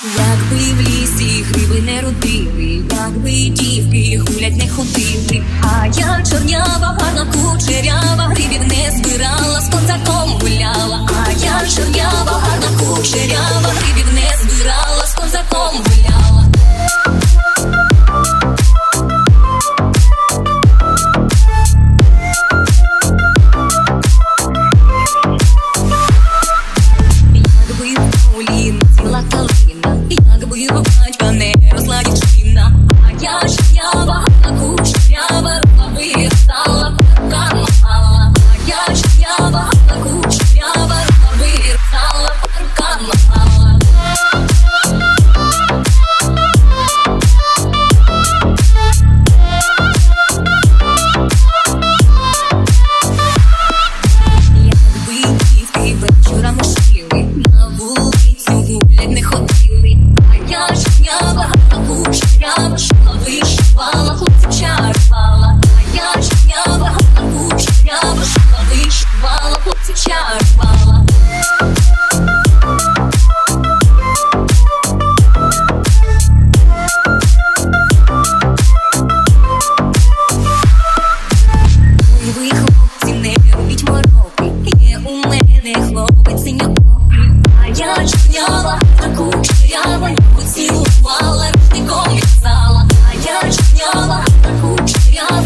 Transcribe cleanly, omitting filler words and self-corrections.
Якби в лісі гриби не родили, якби дівки гулять не ходили, а я чорнява, гарна кучерява, грибів не збирала, з козаком гуляла. А я чорнява, гарна кучерява, грибів не збирала, з козаком гуляла. Якби в полі не цвіла калина, якби в батька не росла дівчина, а я чорнява, гарна кучерява, виростала, парка мала. А я чорнява, гарна кучерява, виростала, парка мала. Якби дівки вечорами шили, на вулицю гулять не ходили, а я чорнява, гарна кучерява, шила, вишивала, хлопців чарувала. А я чорнява, гарна кучерява, шила, вишивала, хлопців чарувала. Ой, ви, хлопці, не робіть мороки, є у мене хлопець синьококий. А я чорнява, гарна кучерява, його цілувала, рушником в'язала. А я чорнява, гарна кучерява,